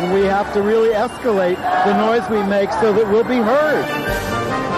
and we have to really escalate the noise we make so that we'll be heard.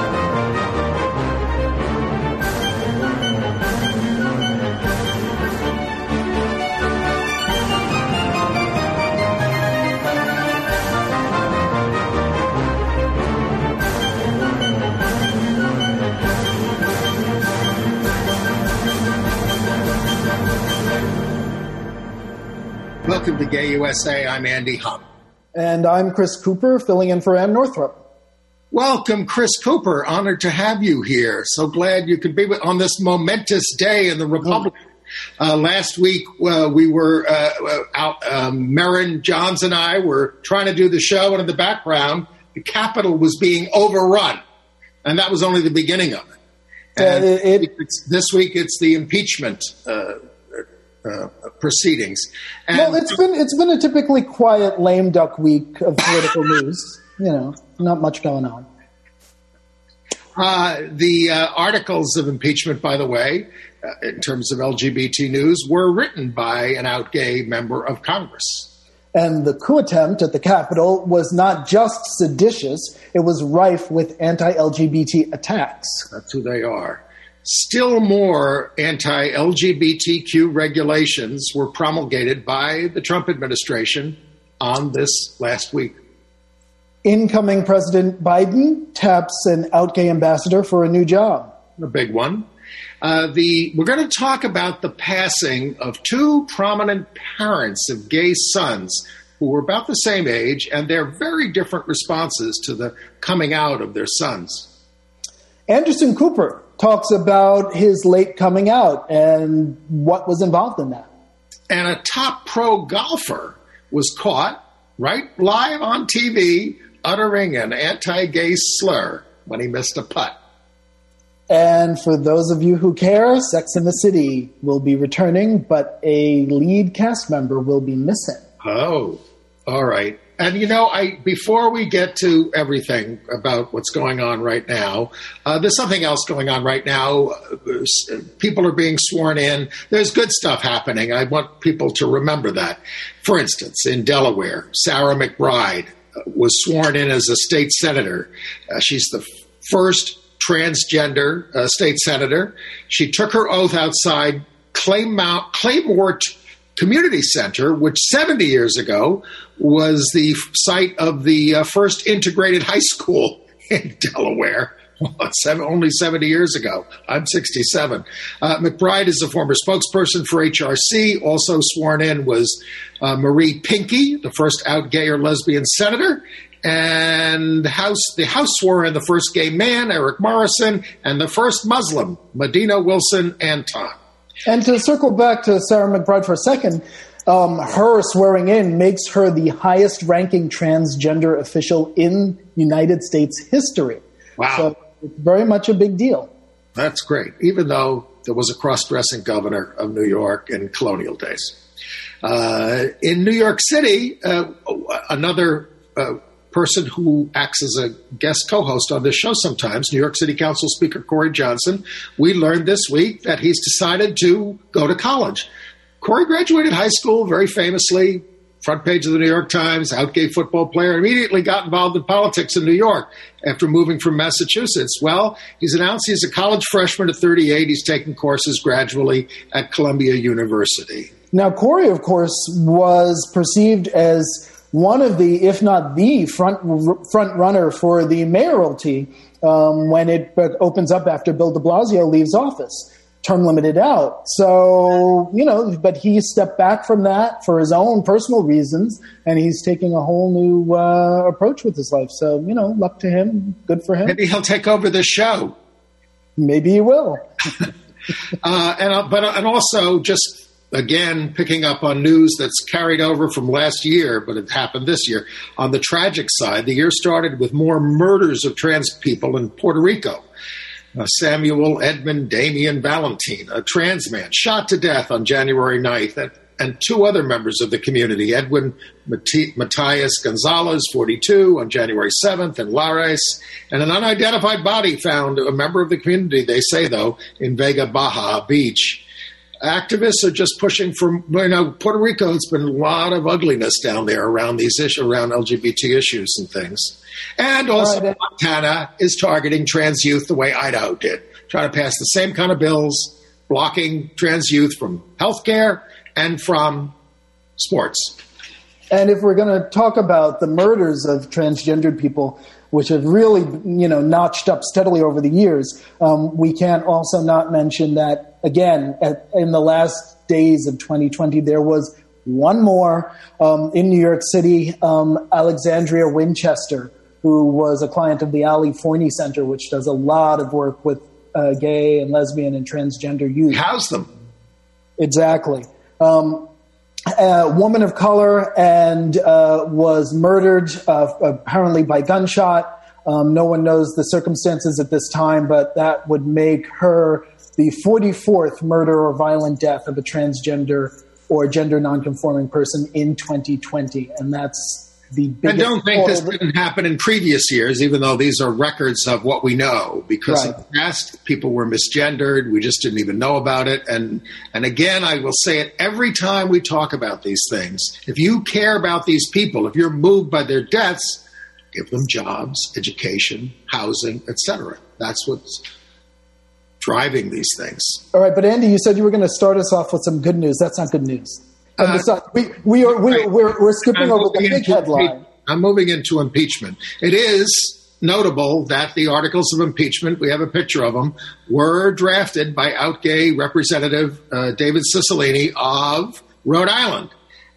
Welcome to Gay USA. I'm Andy Humm. And I'm Chris Cooper, filling in for Ann Northrup. Welcome, Chris Cooper. Honored to have you here. So glad you could be on this momentous day in the Republic. Last week, we were out. Merrin Johns and I were trying to do the show, and in the background, the Capitol was being overrun. And that was only the beginning of it. And this week, it's the impeachment proceedings. And well, it's been a typically quiet, lame duck week of political news. You know, not much going on. The articles of impeachment, by the way, in terms of LGBT news, were written by an out gay member of Congress. And the coup attempt at the Capitol was not just seditious; it was rife with anti-LGBT attacks. That's who they are. Still more anti-LGBTQ regulations were promulgated by the Trump administration on this last week. Incoming President Biden taps an out gay ambassador for a new job. A big one. We're going to talk about the passing of two prominent parents of gay sons who were about the same age and their very different responses to the coming out of their sons. Anderson Cooper talks about his late coming out and what was involved in that. And a top pro golfer was caught live on TV uttering an anti-gay slur when he missed a putt. And for those of you who care, Sex and the City will be returning, but a lead cast member will be missing. Oh, all right. And, you know, before we get to everything about what's going on right now, there's something else going on right now. People are being sworn in. There's good stuff happening. I want people to remember that. For instance, in Delaware, Sarah McBride was sworn in as a state senator. She's the first transgender state senator. She took her oath outside Claymore Community Center, which 70 years ago was the site of the first integrated high school in Delaware. Only 70 years ago. I'm 67. McBride is a former spokesperson for HRC. Also sworn in was Marie Pinky, the first out gay or lesbian senator. And the House swore in the first gay man, Eric Morrison, and the first Muslim, Medina Wilson Anton. And to circle back to Sarah McBride for a second, her swearing in makes her the highest-ranking transgender official in United States history. Wow. So it's very much a big deal. That's great, even though there was a cross-dressing governor of New York in colonial days. In New York City, another person who acts as a guest co-host on this show sometimes, New York City Council Speaker Corey Johnson, we learned this week that he's decided to go to college. Corey graduated high school very famously, front page of the New York Times, out gay football player, immediately got involved in politics in New York after moving from Massachusetts. Well, he's announced he's a college freshman at 38. He's taking courses gradually at Columbia University. Now, Corey, of course, was perceived as one of the, if not the front runner for the mayoralty when it opens up after Bill de Blasio leaves office, term limited out. So, you know, but he stepped back from that for his own personal reasons, and he's taking a whole new approach with his life. So, you know, luck to him. Good for him. Maybe he'll take over the show. Maybe he will. And also just, again, picking up on news that's carried over from last year, but it happened this year. On the tragic side, the year started with more murders of trans people in Puerto Rico. Samuel Edmund Damian Valentin, a trans man, shot to death on January 9th, and two other members of the community, Edwin Matias Gonzalez, 42, on January 7th in Lares, and an unidentified body found, a member of the community, they say, though, in Vega Baja Beach. activists are just pushing for, Puerto Rico, it's been a lot of ugliness down there around these issues, around LGBT issues and things. And also Montana is targeting trans youth the way Idaho did, trying to pass the same kind of bills, blocking trans youth from healthcare and from sports. And if we're going to talk about the murders of transgendered people, which have really, notched up steadily over the years, we can't also not mention that, again, in the last days of 2020, there was one more in New York City, Alexandria Winchester, who was a client of the Ali Forney Center, which does a lot of work with gay and lesbian and transgender youth. House them. Exactly. A woman of color and was murdered apparently by gunshot. No one knows the circumstances at this time, but that would make her the 44th murder or violent death of a transgender or gender nonconforming person in 2020. And that's the biggest. And don't think this didn't happen in previous years, even though these are records of what we know, because in the past people were misgendered. We just didn't even know about it. And again, I will say it every time we talk about these things. If you care about these people, if you're moved by their deaths, give them jobs, education, housing, etc. That's what's driving these things. All right, but Andy, you said you were going to start us off with some good news. That's not good news. We're skipping over the big headline. I'm moving into impeachment. It is notable that the articles of impeachment, we have a picture of them, were drafted by out-gay Representative David Cicilline of Rhode Island.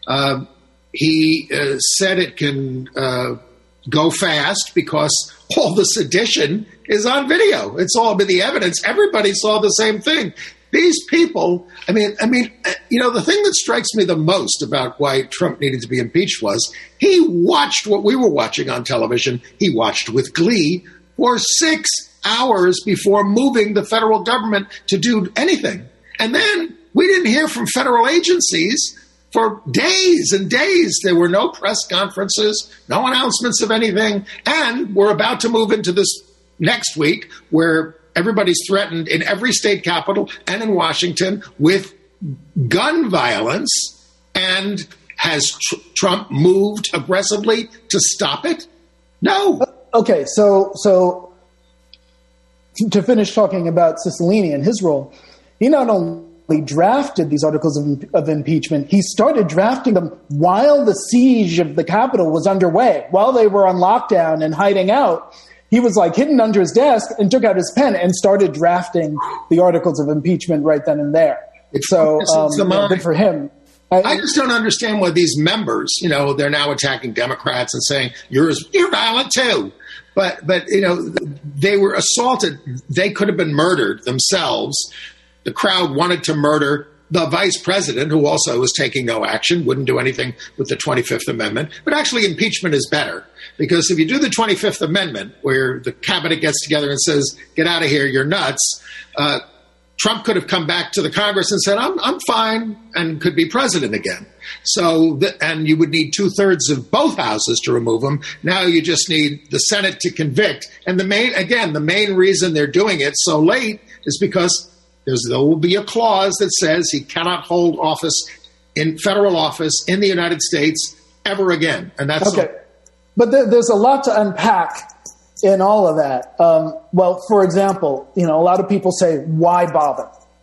He said it can go fast because all the sedition is on video. It's all been the evidence. Everybody saw the same thing. These people, the thing that strikes me the most about why Trump needed to be impeached was he watched what we were watching on television. He watched with glee for 6 hours before moving the federal government to do anything. And then we didn't hear from federal agencies for days and days. There were no press conferences, no announcements of anything. And we're about to move into this next week where everybody's threatened in every state capital and in Washington with gun violence. And has Trump moved aggressively to stop it? No. Okay, so to finish talking about Cicilline and his role, he not only drafted these articles of impeachment, he started drafting them while the siege of the Capitol was underway, while they were on lockdown and hiding out. He was hidden under his desk and took out his pen and started drafting the articles of impeachment right then and there. Good for him. I just don't understand why these members, they're now attacking Democrats and saying, you're violent too. But they were assaulted. They could have been murdered themselves. The crowd wanted to murder the vice president, who also was taking no action, wouldn't do anything with the 25th Amendment. But actually, impeachment is better, because if you do the 25th Amendment, where the cabinet gets together and says, get out of here, you're nuts, Trump could have come back to the Congress and said, I'm fine, and could be president again. And you would need 2/3 of both houses to remove him. Now you just need the Senate to convict. And the main reason they're doing it so late is because there will be a clause that says he cannot hold office in federal office in the United States ever again. And that's okay. But there's a lot to unpack in all of that. For example, a lot of people say, why bother?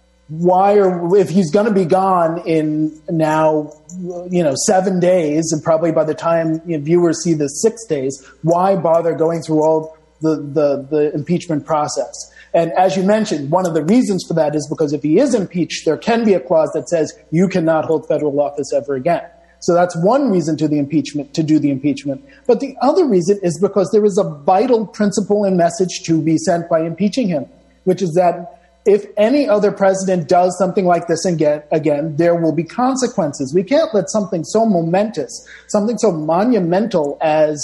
If he's going to be gone in now, 7 days, and probably by the time viewers see the 6 days, why bother going through all the impeachment process? And as you mentioned, one of the reasons for that is because if he is impeached, there can be a clause that says you cannot hold federal office ever again. So that's one reason to do the impeachment. But the other reason is because there is a vital principle and message to be sent by impeaching him, which is that if any other president does something like this again, there will be consequences. We can't let something so momentous, something so monumental as,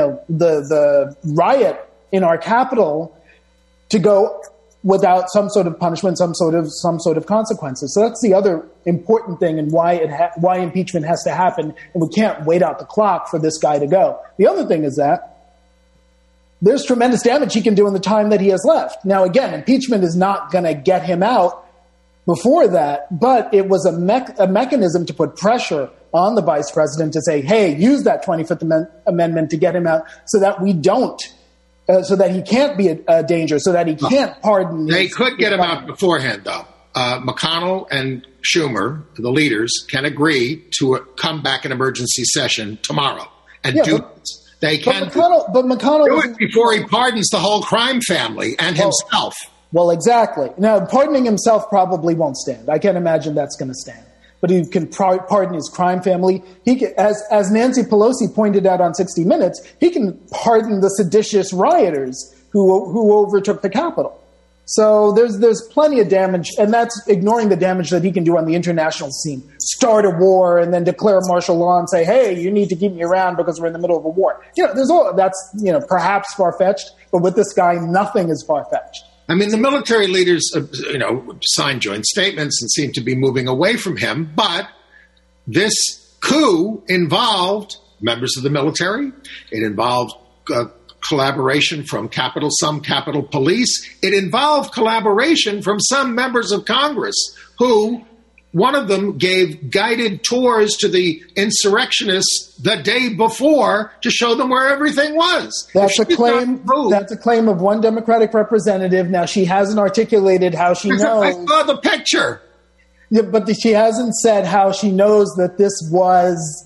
the riot in our Capitol to go without some sort of punishment, some sort of consequences. So that's the other important thing, and why impeachment has to happen, and we can't wait out the clock for this guy to go. The other thing is that there's tremendous damage he can do in the time that he has left. Now, again, impeachment is not going to get him out before that, but it was a mechanism to put pressure on the vice president to say, hey, use that 25th Amendment to get him out so that we don't, so that he can't be a danger, so that he can't pardon. They could get him out beforehand, though. McConnell and Schumer, the leaders, can agree to come back in emergency session tomorrow and do it. They can but McConnell do it before he pardons the whole crime family and himself. Well, exactly. Now, pardoning himself probably won't stand. I can't imagine that's going to stand. But he can pardon his crime family. He can, as Nancy Pelosi pointed out on 60 Minutes, he can pardon the seditious rioters who overtook the Capitol. So there's plenty of damage, and that's ignoring the damage that he can do on the international scene. Start a war and then declare martial law and say, hey, you need to keep me around because we're in the middle of a war. That's perhaps far-fetched, but with this guy, nothing is far-fetched. I mean, the military leaders, signed joint statements and seem to be moving away from him. But this coup involved members of the military. It involved collaboration from some Capitol Police. It involved collaboration from some members of Congress who, one of them gave guided tours to the insurrectionists the day before to show them where everything was. That's a claim. That's a claim of one Democratic representative. Now, she hasn't articulated how she knows. I saw the picture. Yeah, but she hasn't said how she knows that this was,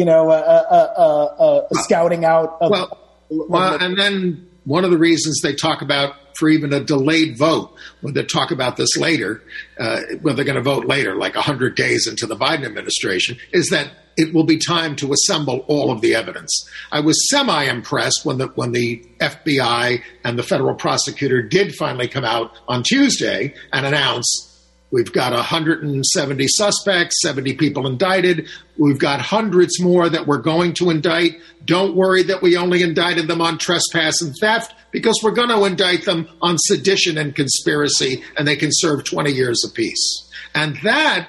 a scouting out of. Well, and then one of the reasons they talk about for even a delayed vote, when they talk about this later, they're going to vote later, like 100 days into the Biden administration, is that it will be time to assemble all of the evidence. I was semi-impressed when the FBI and the federal prosecutor did finally come out on Tuesday and announce we've got 170 suspects, 70 people indicted. We've got hundreds more that we're going to indict. Don't worry that we only indicted them on trespass and theft, because we're going to indict them on sedition and conspiracy, and they can serve 20 years apiece. And that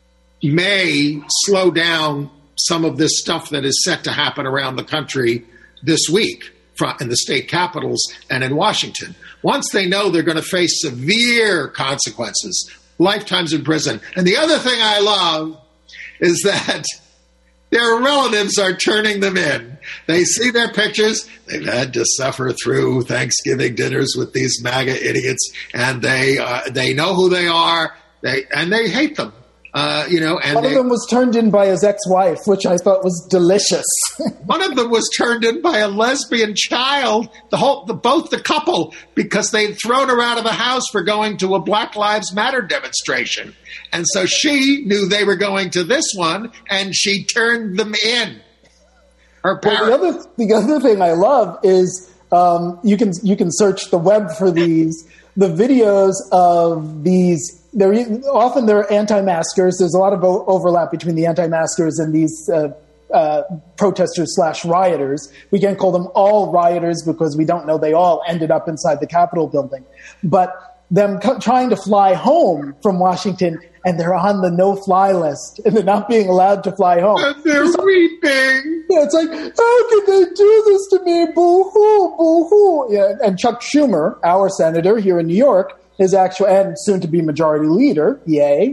may slow down some of this stuff that is set to happen around the country this week in the state capitals and in Washington. Once they know they're going to face severe consequences, lifetimes in prison. And the other thing I love is that their relatives are turning them in. They see their pictures. They've had to suffer through Thanksgiving dinners with these MAGA idiots, and they know who they are. They hate them. And one of them was turned in by his ex-wife, which I thought was delicious. One of them was turned in by a lesbian child, both the couple, because they'd thrown her out of the house for going to a Black Lives Matter demonstration. And so she knew they were going to this one, and she turned them in. Her parents. Well, the other thing I love is you can search the web for the videos of these. They're anti-maskers. There's a lot of overlap between the anti-maskers and these protesters / rioters. We can't call them all rioters because we don't know they all ended up inside the Capitol building. But them trying to fly home from Washington, and they're on the no-fly list, and they're not being allowed to fly home. And they're weeping. Yeah, it's like, how can they do this to me? Boo-hoo, boo-hoo. Yeah, and Chuck Schumer, our senator here in New York, is actually, and soon to be majority leader, yay,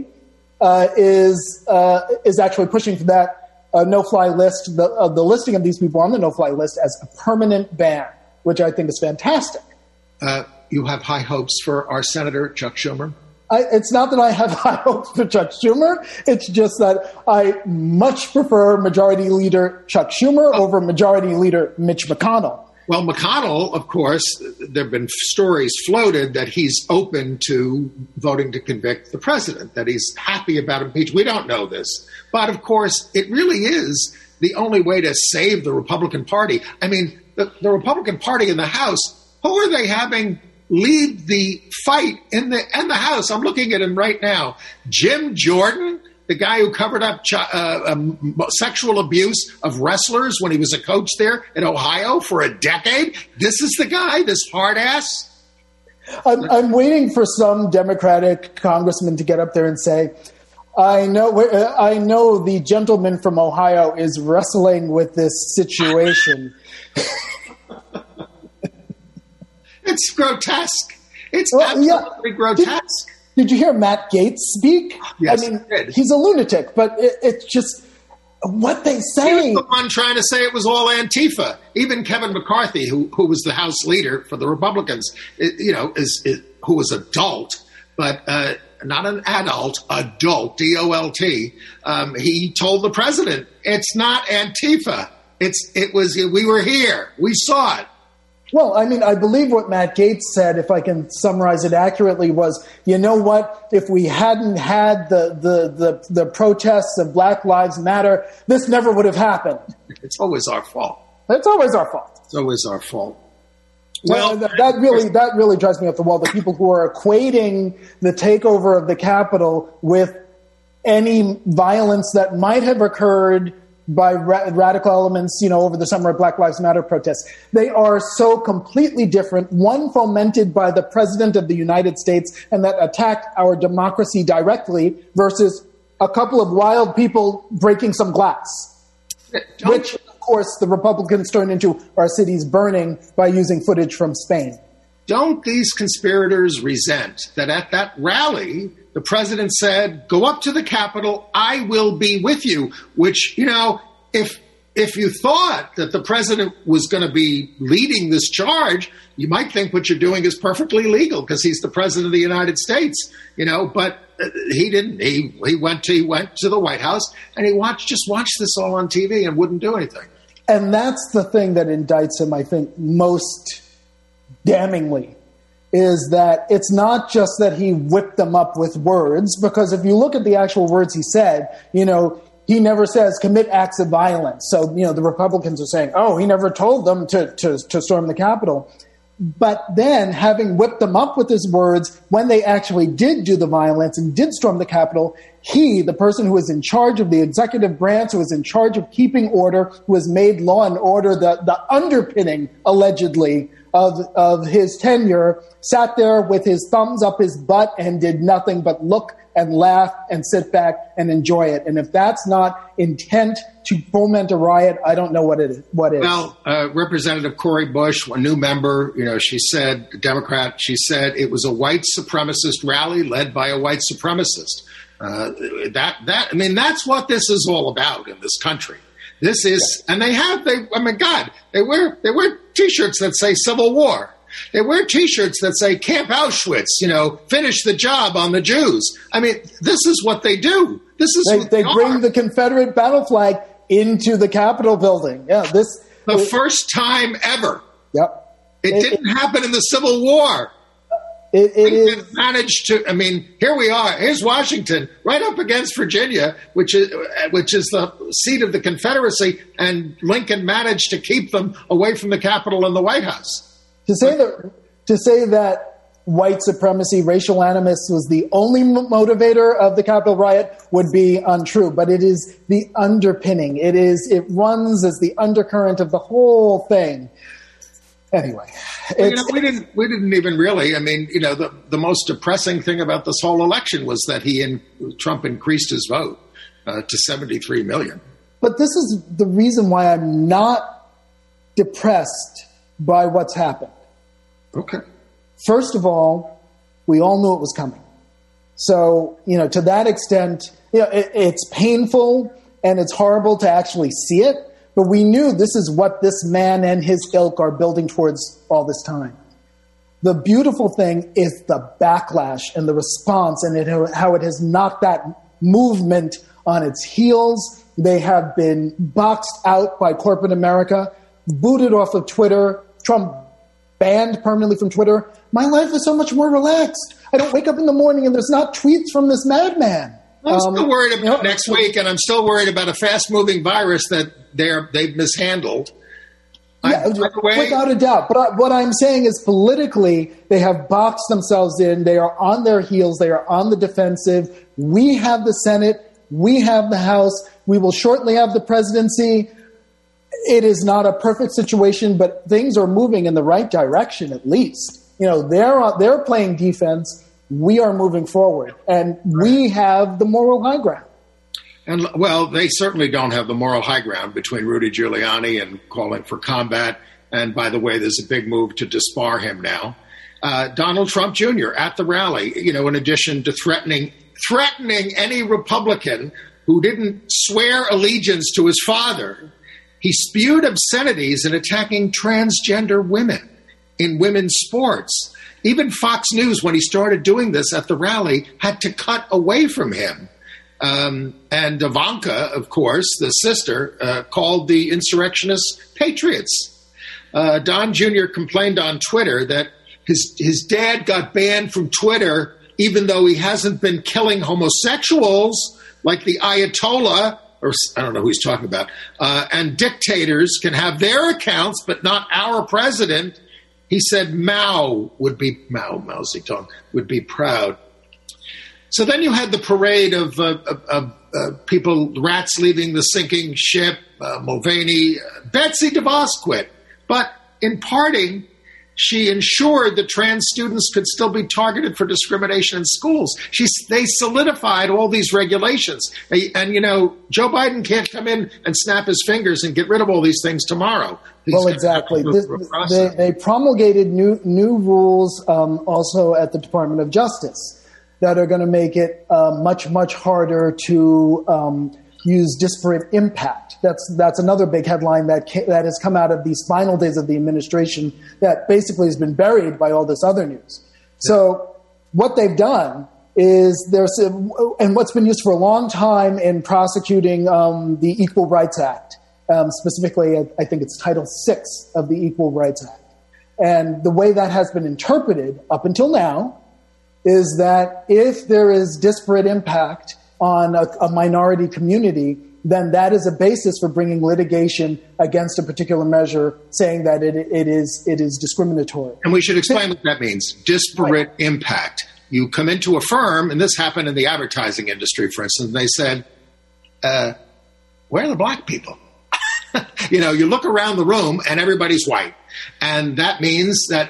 is actually pushing for that no-fly list, the listing of these people on the no-fly list as a permanent ban, which I think is fantastic. You have high hopes for our Senator Chuck Schumer? It's not that I have high hopes for Chuck Schumer. It's just that I much prefer Majority Leader Chuck Schumer over Majority Leader Mitch McConnell. Well, McConnell, of course, there have been stories floated that he's open to voting to convict the president, that he's happy about impeachment. We don't know this. But, of course, it really is the only way to save the Republican Party. I mean, the Republican Party in the House, who are they having lead the fight in the House? I'm looking at him right now. Jim Jordan, the guy who covered up sexual abuse of wrestlers when he was a coach there in Ohio for a decade. This is the guy, this hard ass. I'm waiting for some Democratic congressman to get up there and say, I know the gentleman from Ohio is wrestling with this situation. It's grotesque. It's absolutely grotesque. Did you hear Matt Gaetz speak? Yes, I mean, I did. he's a lunatic, but it's just what they say. He was the one trying to say it was all Antifa. Even Kevin McCarthy, who was the House leader for the Republicans, who was adult, but not an adult, DOLT. He told the president, "It's not Antifa. It was. We were here. We saw it." Well, I mean, I believe what Matt Gaetz said, if I can summarize it accurately, was, you know what? If we hadn't had the protests of Black Lives Matter, this never would have happened. It's always our fault. It's always our fault. It's always our fault. Well, that really drives me up the wall. The people who are equating the takeover of the Capitol with any violence that might have occurred by radical elements, over the summer of Black Lives Matter protests. They are so completely different. One fomented by the President of the United States and that attacked our democracy directly versus a couple of wild people breaking some glass, which, of course, the Republicans turned into our cities burning by using footage from Spain. Don't these conspirators resent that at that rally, the president said, "Go up to the Capitol, I will be with you," which, if you thought that the president was going to be leading this charge, you might think what you're doing is perfectly legal because he's the president of the United States, but he didn't. He went to the White House and he watched this all on TV and wouldn't do anything. And that's the thing that indicts him, I think, most damningly, is that it's not just that he whipped them up with words, because if you look at the actual words he said, he never says commit acts of violence. So, the Republicans are saying, oh, he never told them to storm the Capitol. But then, having whipped them up with his words, when they actually did do the violence and did storm the Capitol, he, the person who was in charge of the executive branch, who was in charge of keeping order, who has made law and order the underpinning, allegedly, of his tenure, sat there with his thumbs up his butt and did nothing but look and laugh and sit back and enjoy it. And if that's not intent to foment a riot, I don't know what is. Well, Representative Cori Bush, a new member, she said, Democrat, she said it was a white supremacist rally led by a white supremacist. That's what this is all about in this country. This is, and they wear T-shirts that say Civil War. They wear T-shirts that say Camp Auschwitz, finish the job on the Jews. This is what they do. This is they bring the Confederate battle flag into the Capitol building. Yeah, the first time ever. Yep. It didn't happen in the Civil War. It managed to. Here we are. Here's Washington, right up against Virginia, which is the seat of the Confederacy, and Lincoln managed to keep them away from the Capitol and the White House. To say that white supremacy, racial animus was the only motivator of the Capitol riot would be untrue, but it is the underpinning. It runs as the undercurrent of the whole thing. Anyway, we didn't even really. The most depressing thing about this whole election was that Trump increased his vote to 73 million. But this is the reason why I'm not depressed by what's happened. Okay. First of all, we all knew it was coming. So, to that extent, it's painful and it's horrible to actually see it. But we knew this is what this man and his ilk are building towards all this time. The beautiful thing is the backlash and the response and how it has knocked that movement on its heels. They have been boxed out by corporate America, booted off of Twitter, Trump banned permanently from Twitter. My life is so much more relaxed. I don't wake up in the morning and there's not tweets from this madman. I'm still worried about next week, and I'm still worried about a fast-moving virus that they've mishandled. Yeah, without a doubt. But what I'm saying is politically, they have boxed themselves in. They are on their heels. They are on the defensive. We have the Senate. We have the House. We will shortly have the presidency. It is not a perfect situation, but things are moving in the right direction at least. They're playing defense. We are moving forward, and we have the moral high ground. And, well, they certainly don't have the moral high ground between Rudy Giuliani and calling for combat. And, by the way, there's a big move to disbar him now. Donald Trump Jr. at the rally, in addition to threatening any Republican who didn't swear allegiance to his father, he spewed obscenities in attacking transgender women in women's sports. Even Fox News, when he started doing this at the rally, had to cut away from him. And Ivanka, of course, the sister, called the insurrectionists patriots. Don Jr. complained on Twitter that his dad got banned from Twitter even though he hasn't been killing homosexuals like the Ayatollah, or I don't know who he's talking about, and dictators can have their accounts, but not our president. He said Mao Zedong would be proud. So then you had the parade of people, rats leaving the sinking ship, Mulvaney. Betsy DeVos quit. But in parting, she ensured that trans students could still be targeted for discrimination in schools. They solidified all these regulations. And, Joe Biden can't come in and snap his fingers and get rid of all these things tomorrow. Well, exactly. They promulgated new rules also at the Department of Justice that are going to make it much, much harder to use disparate impact. That's another big headline that has come out of these final days of the administration that basically has been buried by all this other news. So what they've done is and what's been used for a long time in prosecuting the Equal Rights Act, specifically I think it's Title VI of the Equal Rights Act. And the way that has been interpreted up until now is that if there is disparate impact on a minority community, then that is a basis for bringing litigation against a particular measure, saying that it is discriminatory. And we should explain what that means. Disparate impact. You come into a firm, and this happened in the advertising industry, for instance, and they said, where are the black people? You look around the room and everybody's white. And that means that,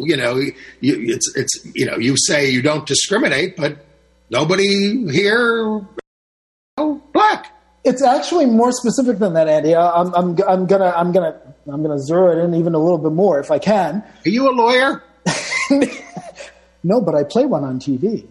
you say you don't discriminate, but nobody here, black. It's actually more specific than that, Andy. I'm gonna zero it in even a little bit more if I can. Are you a lawyer? No, but I play one on TV.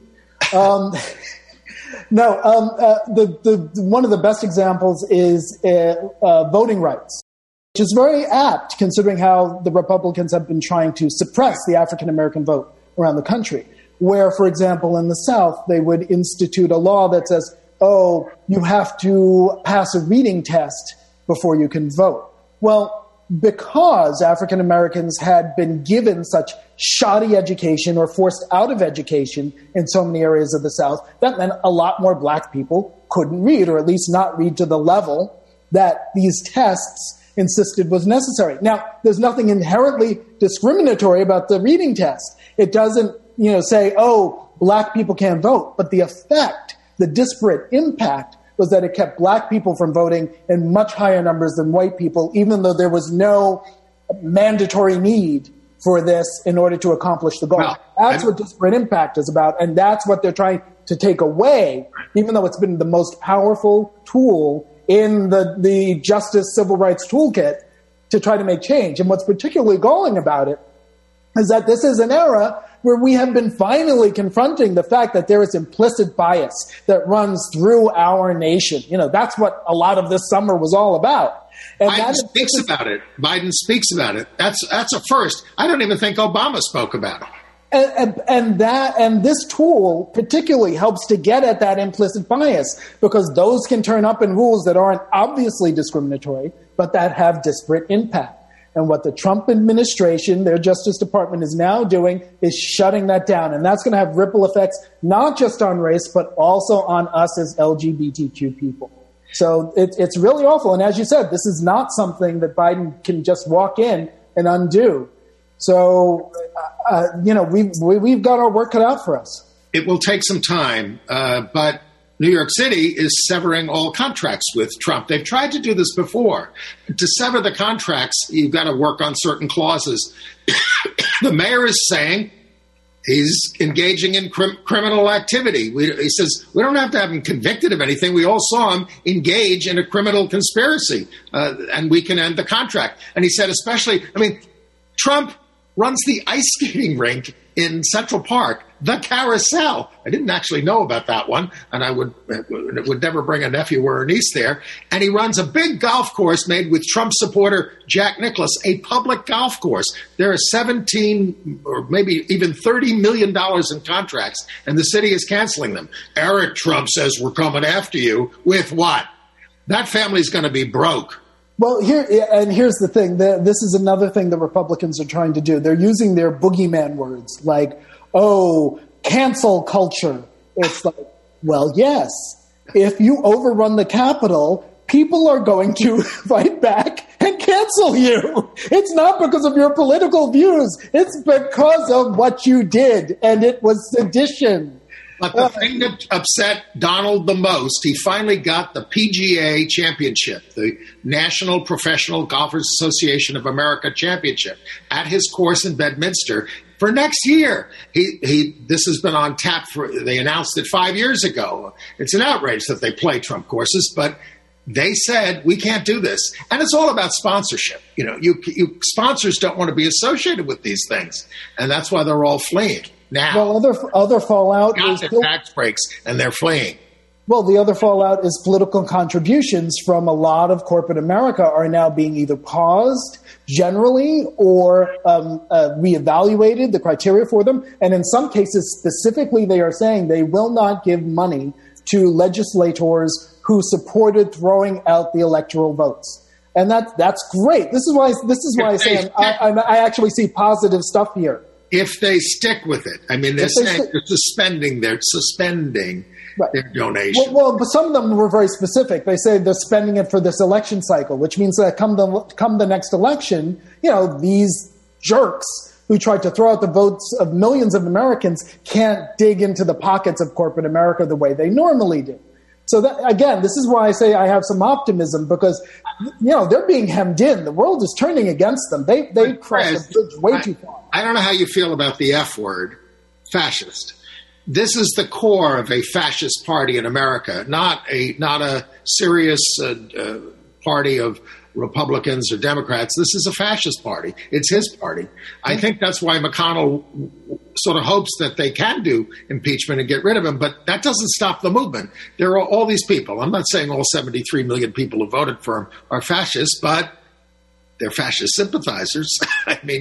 One of the best examples is voting rights, which is very apt considering how the Republicans have been trying to suppress the African American vote around the country. Where, for example, in the South, they would institute a law that says, you have to pass a reading test before you can vote. Well, because African Americans had been given such shoddy education or forced out of education in so many areas of the South, that meant a lot more black people couldn't read, or at least not read to the level that these tests insisted was necessary. Now, there's nothing inherently discriminatory about the reading test. It doesn't, say, black people can't vote. But the effect, the disparate impact, was that it kept black people from voting in much higher numbers than white people, even though there was no mandatory need for this in order to accomplish the goal. Well, that's what disparate impact is about, and that's what they're trying to take away, even though it's been the most powerful tool in the Justice Civil Rights Toolkit to try to make change. And what's particularly galling about it is that this is an era where we have been finally confronting the fact that there is implicit bias that runs through our nation. That's what a lot of this summer was all about. And Biden speaks about it. Biden speaks about it. That's a first. I don't even think Obama spoke about it. And this tool particularly helps to get at that implicit bias, because those can turn up in rules that aren't obviously discriminatory, but that have disparate impact. And what the Trump administration, their Justice Department, is now doing is shutting that down. And that's going to have ripple effects, not just on race, but also on us as LGBTQ people. So it's really awful. And as you said, this is not something that Biden can just walk in and undo. So, we've got our work cut out for us. It will take some time, but New York City is severing all contracts with Trump. They've tried to do this before. To sever the contracts, you've got to work on certain clauses. The mayor is saying he's engaging in criminal activity. He says, we don't have to have him convicted of anything. We all saw him engage in a criminal conspiracy, and we can end the contract. And he said, Trump runs the ice skating rink in Central Park, the Carousel. I didn't actually know about that one, and I would never bring a nephew or a niece there. And he runs a big golf course made with Trump supporter Jack Nicklaus, a public golf course. There are 17 or maybe even $30 million in contracts, and the city is canceling them. Eric Trump says, we're coming after you. With what? That family's going to be broke. Well, here's the thing. This is another thing the Republicans are trying to do. They're using their boogeyman words like, oh, cancel culture. It's like, well, yes. If you overrun the Capitol, people are going to fight back and cancel you. It's not because of your political views. It's because of what you did, and it was sedition. But the thing that upset Donald the most, he finally got the PGA Championship, the National Professional Golfers Association of America Championship, at his course in Bedminster for next year. This has been on tap they announced it 5 years ago. It's an outrage that they play Trump courses, but they said, we can't do this. And it's all about sponsorship. You sponsors don't want to be associated with these things, and that's why they're all fleeing. Now, well, other fallout is tax breaks, and they're fleeing. Well, the other fallout is political contributions from a lot of corporate America are now being either paused generally or reevaluated, the criteria for them. And in some cases, specifically, they are saying they will not give money to legislators who supported throwing out the electoral votes. And that's great. This is why I say I actually see positive stuff here. If they stick with it. I mean, they're suspending their donation. Well, but some of them were very specific. They say they're spending it for this election cycle, which means that come the next election, these jerks who tried to throw out the votes of millions of Americans can't dig into the pockets of corporate America the way they normally do. So again, this is why I say I have some optimism because, they're being hemmed in. The world is turning against them. They crossed the bridge way too far. I don't know how you feel about the F word, fascist. This is the core of a fascist party in America, not a serious party of Republicans or Democrats. This is a fascist party. It's his party. I think that's why McConnell sort of hopes that they can do impeachment and get rid of him, but that doesn't stop the movement. There are all these people. I'm not saying all 73 million people who voted for him are fascists, but they're fascist sympathizers. I mean,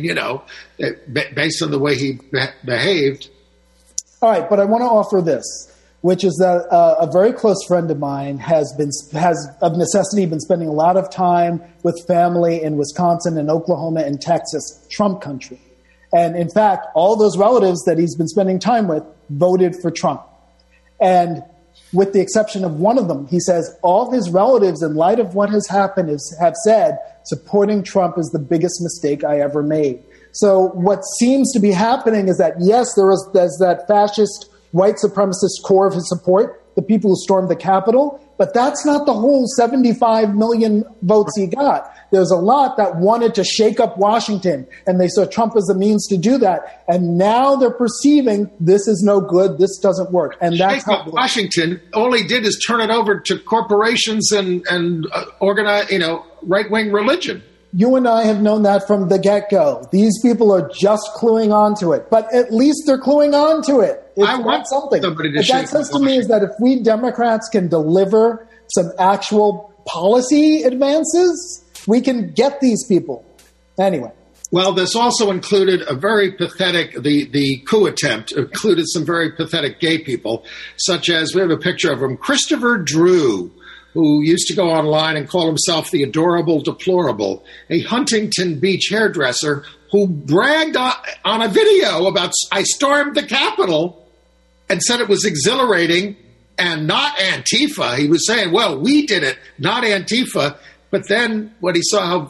based on the way he behaved. All right, but I want to offer this, which is that a very close friend of mine has of necessity been spending a lot of time with family in Wisconsin and Oklahoma and Texas, Trump country. And in fact, all those relatives that he's been spending time with voted for Trump. And with the exception of one of them, he says all his relatives, in light of what has happened, have said supporting Trump is the biggest mistake I ever made. So what seems to be happening is that, yes, there's that fascist white supremacist core of his support, the people who stormed the Capitol, but that's not the whole 75 million votes he got. There's a lot that wanted to shake up Washington, and they saw Trump as a means to do that. And now they're perceiving this is no good, this doesn't work. And that's how Washington, all he did is turn it over to corporations and organize, right-wing religion. You and I have known that from the get-go. These people are just cluing on to it, but at least they're cluing on to it. I want something. What that says to me is that if we Democrats can deliver some actual policy advances, we can get these people. Anyway. Well, this also included a very pathetic, the coup attempt included some very pathetic gay people, such as, we have a picture of him, Christopher Drew, who used to go online and call himself the adorable deplorable, a Huntington Beach hairdresser who bragged on a video about, I stormed the Capitol, and said it was exhilarating and not Antifa. He was saying, well, we did it, not Antifa. But then when he saw how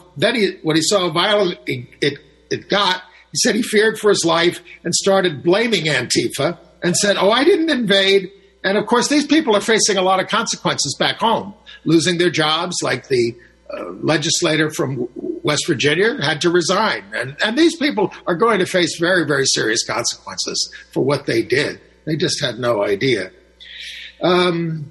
violent it got, he said he feared for his life and started blaming Antifa and said, oh, I didn't invade. And, of course, these people are facing a lot of consequences back home, losing their jobs, like the legislator from West Virginia had to resign. And these people are going to face very, very serious consequences for what they did. They just had no idea. And,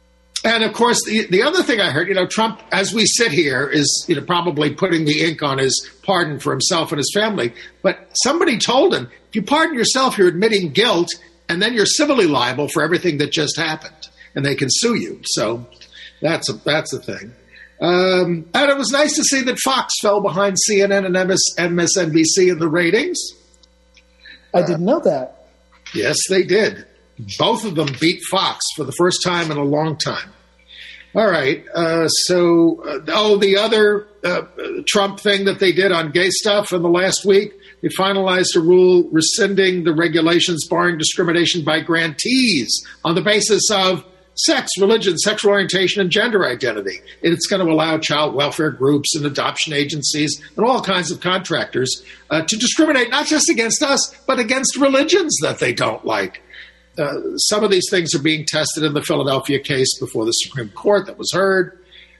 of course, the other thing I heard, Trump, as we sit here, is probably putting the ink on his pardon for himself and his family. But somebody told him If you pardon yourself, you're admitting guilt, and then you're civilly liable for everything that just happened, and they can sue you. So that's a thing. And it was nice to see that Fox fell behind CNN and MSNBC in the ratings. I didn't know that. Yes, they did. Both of them beat Fox for the first time in a long time. All right. The other Trump thing that they did on gay stuff in the last week, they finalized a rule rescinding the regulations barring discrimination by grantees on the basis of sex, religion, sexual orientation, and gender identity. It's going to allow child welfare groups and adoption agencies and all kinds of contractors to discriminate not just against us, but against religions that they don't like. Some of these things are being tested in the Philadelphia case before the Supreme Court that was heard.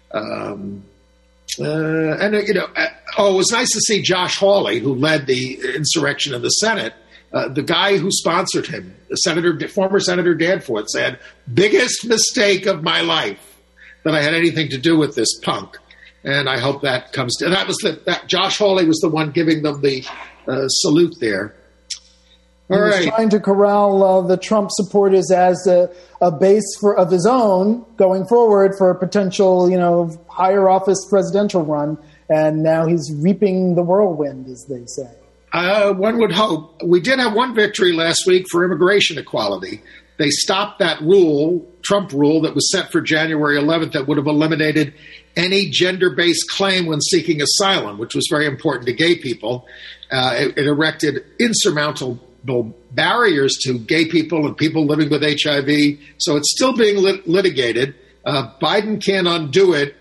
It was nice to see Josh Hawley, who led the insurrection in the Senate. The guy who sponsored him, former Senator Danforth, said, "Biggest mistake of my life that I had anything to do with this punk." And I hope that comes to that. Josh Hawley was the one giving them the salute there. He was trying to corral the Trump supporters as a base of his own going forward for a potential, higher office presidential run. And now he's reaping the whirlwind, as they say. One would hope. We did have one victory last week for immigration equality. They stopped that Trump rule that was set for January 11th that would have eliminated any gender-based claim when seeking asylum, which was very important to gay people. It erected insurmountable barriers to gay people and people living with HIV. So it's still being litigated. Biden can't undo it.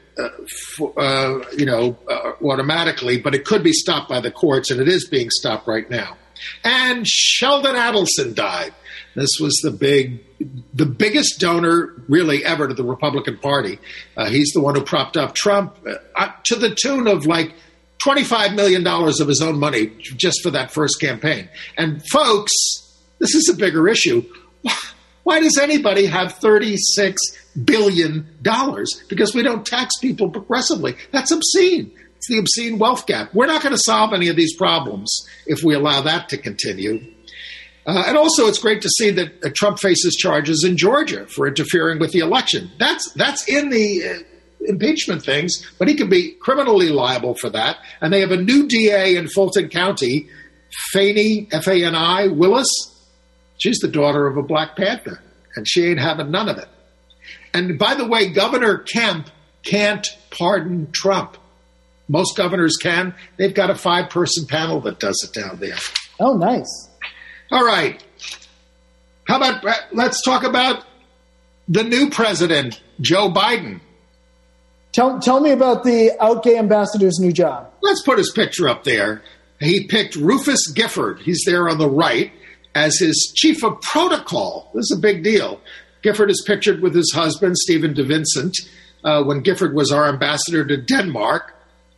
Automatically, but it could be stopped by the courts, and it is being stopped right now. And Sheldon Adelson died. This was the biggest donor really ever to the Republican Party. He's the one who propped up Trump to the tune of like $25 million of his own money just for that first campaign. And folks, this is a bigger issue. Why does anybody have $36 billion? Because we don't tax people progressively. That's obscene. It's the obscene wealth gap. We're not going to solve any of these problems if we allow that to continue. And also, it's great to see that Trump faces charges in Georgia for interfering with the election. That's in the impeachment things, but he can be criminally liable for that. And they have a new DA in Fulton County, Fani, F-A-N-I, Willis. She's the daughter of a Black Panther, and she ain't having none of it. And by the way, Governor Kemp can't pardon Trump. Most governors can. They've got a 5-person panel that does it down there. Oh, nice. All right. How about let's talk about the new president, Joe Biden. Tell me about the out gay ambassador's new job. Let's put his picture up there. He picked Rufus Gifford. He's there on the right as his chief of protocol. This is a big deal. Gifford is pictured with his husband, Stephen DeVincent, when Gifford was our ambassador to Denmark.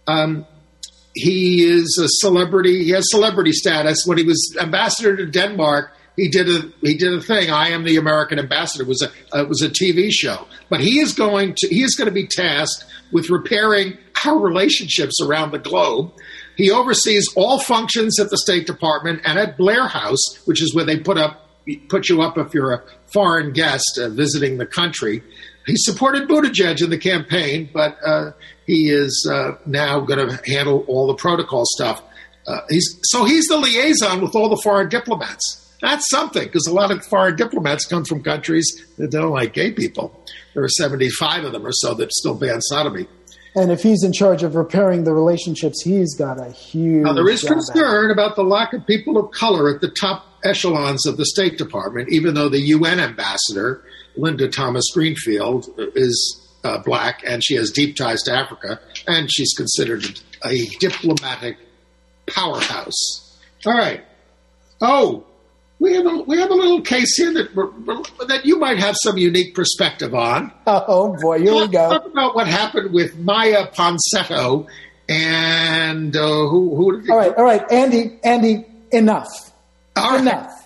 He is a celebrity. He has celebrity status. When he was ambassador to Denmark, he did a thing. I Am the American Ambassador. It was a TV show. But he is going to be tasked with repairing our relationships around the globe. He oversees all functions at the State Department and at Blair House, which is where they put you up if you're a foreign guest visiting the country. He supported Buttigieg in the campaign, but he is now going to handle all the protocol stuff. He's the liaison with all the foreign diplomats. That's something, because a lot of foreign diplomats come from countries that don't like gay people. There are 75 of them or so that still ban sodomy. And if he's in charge of repairing the relationships, he's got a huge Now, there is job concern about the lack of people of color at the top echelons of the State Department, even though the UN ambassador, Linda Thomas Greenfield, is black, and she has deep ties to Africa, and she's considered a diplomatic powerhouse. All right. Oh, we have a little case here that you might have some unique perspective on. Oh, boy, here we go. Talk about what happened with Maya Ponsetto and who did All right, Andy, enough. All right. Enough.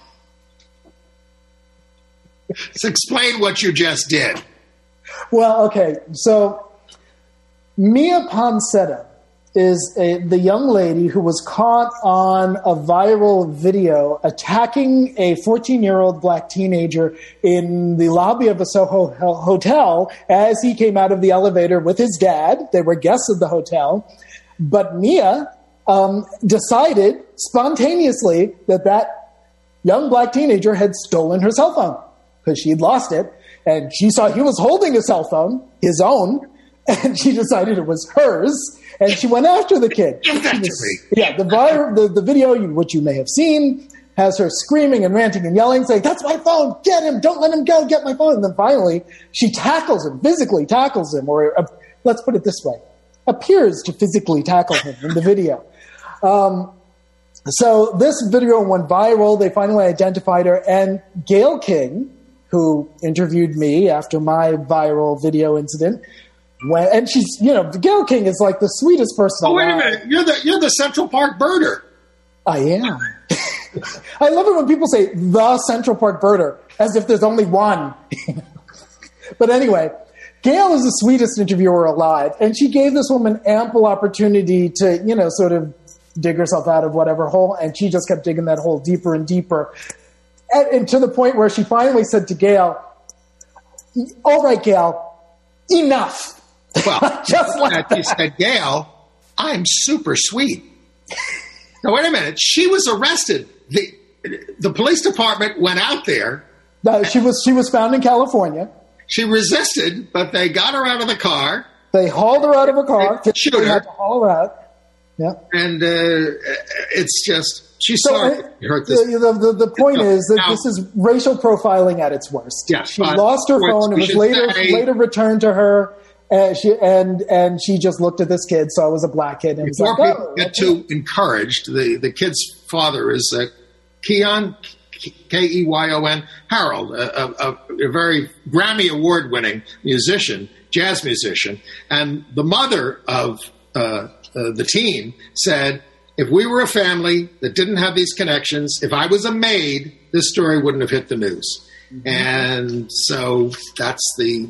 Let's explain what you just did. Well, okay, so Mia Ponsetto is the young lady who was caught on a viral video attacking a 14-year-old black teenager in the lobby of a Soho hotel as he came out of the elevator with his dad. They were guests of the hotel. But Mia decided spontaneously that young black teenager had stolen her cell phone because she'd lost it. And she saw he was holding a cell phone, his own, and she decided it was hers. And she went after the kid. Give that to me. Yeah, the video, which you may have seen, has her screaming and ranting and yelling, saying, "That's my phone! Get him! Don't let him go! Get my phone!" And then finally, she tackles him, physically tackles him, or let's put it this way, appears to physically tackle him in the video. So this video went viral. They finally identified her. And Gayle King, who interviewed me after my viral video incident, and she's, Gayle King is like the sweetest person. Oh, wait a minute. You're the Central Park birder. I am. I love it when people say the Central Park birder, as if there's only one. But anyway, Gayle is the sweetest interviewer alive, and she gave this woman ample opportunity to, sort of dig herself out of whatever hole, and she just kept digging that hole deeper and deeper. And to the point where she finally said to Gayle, "All right, Gayle, enough." Well, just like that. She said, "Gayle, I'm super sweet." Now, wait a minute. She was arrested. The police department went out there. No, she was found in California. She resisted, but they got her out of the car. They hauled her out of a car. They shoot her. Had to haul her out. Yeah. And it's just, she's sorry you hurt this. The point is that this is racial profiling at its worst. Yeah, she lost her phone. It was later returned to her. And she just looked at this kid, saw it was a black kid. And before people get too encouraged, the kid's father is Keyon, Keyon Harold, a very Grammy Award-winning musician, jazz musician. And the mother of the teen said, if we were a family that didn't have these connections, if I was a maid, this story wouldn't have hit the news. Mm-hmm. And so that's the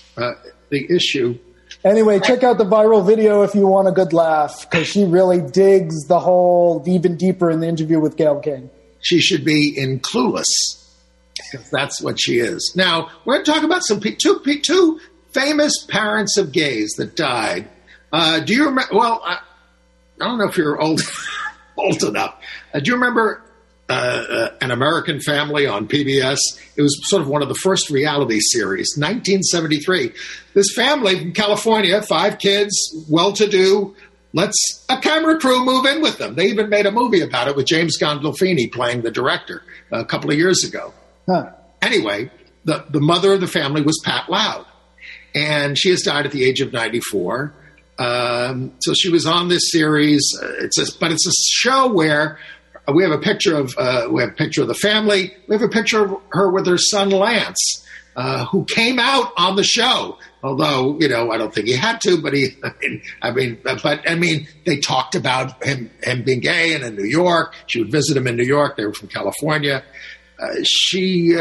issue. Anyway, check out the viral video if you want a good laugh, because she really digs the hole even deeper in the interview with Gayle King. She should be in Clueless, because that's what she is. Now, we're going to talk about two famous parents of gays that died. Do you remember? Well, I don't know if you're old enough. Do you remember An American Family on PBS? It was sort of one of the first reality series, 1973. This family from California, 5 kids, well-to-do, lets a camera crew move in with them. They even made a movie about it with James Gandolfini playing the director a couple of years ago. Huh. Anyway, the mother of the family was Pat Loud, and she has died at the age of 94. So she was on this series. But it's a show where we have a picture of the family. We have a picture of her with her son Lance, who came out on the show. Although, I don't think he had to, but they talked about him being gay and in New York. She would visit him in New York. They were from California. She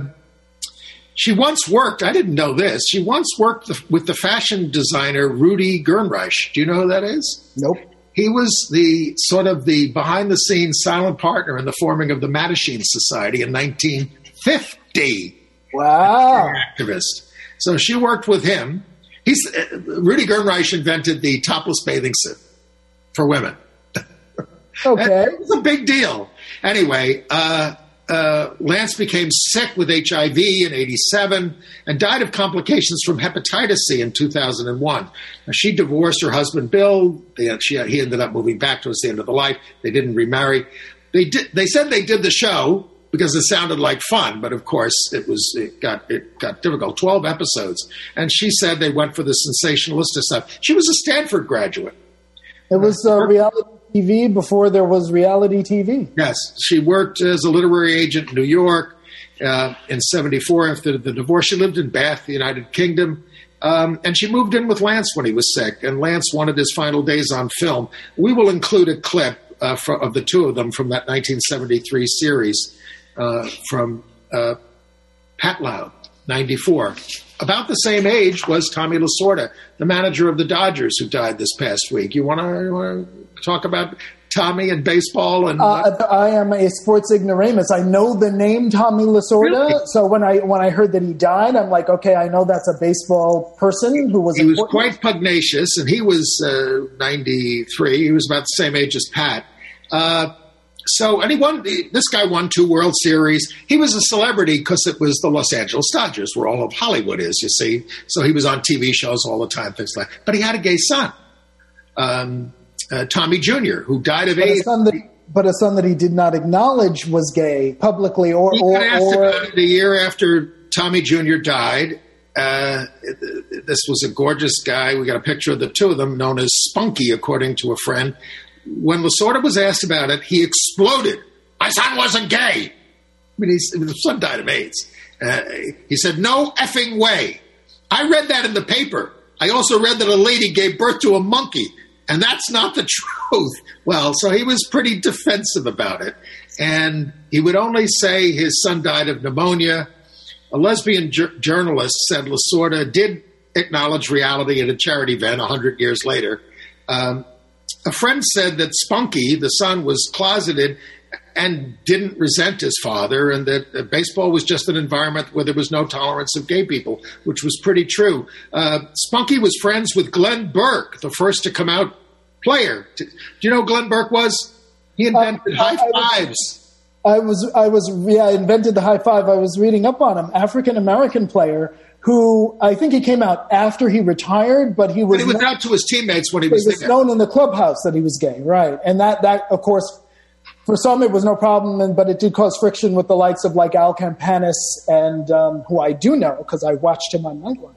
once worked, I didn't know this, she once worked with the fashion designer Rudy Gernreich. Do you know who that is? Nope. He was the behind-the-scenes silent partner in the forming of the Mattachine Society in 1950. Wow. Activist. So she worked with him. Rudy Gernreich invented the topless bathing suit for women. Okay. It was a big deal. Anyway, Lance became sick with HIV in 1987 and died of complications from hepatitis C in 2001. Now, she divorced her husband, Bill. He ended up moving back towards the end of the life. They didn't remarry. They said they did the show because it sounded like fun, but of course it got difficult. 12 episodes. And she said they went for the sensationalistic stuff. She was a Stanford graduate. It was reality TV before there was reality TV. Yes. She worked as a literary agent in New York in 1974 after the divorce. She lived in Bath, the United Kingdom. And she moved in with Lance when he was sick. And Lance wanted his final days on film. We will include a clip of the two of them from that 1973 series from Pat Loud. 94. About the same age was Tommy Lasorda, the manager of the Dodgers, who died this past week. You want to talk about Tommy and baseball? And I am a sports ignoramus. I know the name Tommy Lasorda, really? So when I heard that he died, I'm like, okay, I know that's a baseball person who was. He was quite pugnacious, and he was 93. He was about the same age as Pat. This guy won 2 World Series. He was a celebrity because it was the Los Angeles Dodgers, where all of Hollywood is, you see. So he was on TV shows all the time, things like that. But he had a gay son, Tommy Jr., who died of AIDS. But a son that he did not acknowledge was gay publicly or the year after Tommy Jr. died. This was a gorgeous guy. We got a picture of the two of them, known as Spunky, according to a friend. When Lasorda was asked about it, he exploded. My son wasn't gay. I mean, his son died of AIDS. He said, no effing way. I read that in the paper. I also read that a lady gave birth to a monkey, and that's not the truth. Well, so he was pretty defensive about it. And he would only say his son died of pneumonia. A lesbian journalist said Lasorda did acknowledge reality at a charity event 100 years later. A friend said that Spunky, the son, was closeted and didn't resent his father, and that baseball was just an environment where there was no tolerance of gay people, which was pretty true. Spunky was friends with Glenn Burke, the first to come out player. Do you know who Glenn Burke was? He invented high fives. I invented the high five. I was reading up on him. African-American player who I think he came out after he retired, but he was out to his teammates when he was there. Known in the clubhouse that he was gay, right? And that of course, for some it was no problem, but it did cause friction with the likes of like Al Campanis and who I do know because I watched him on Nightline,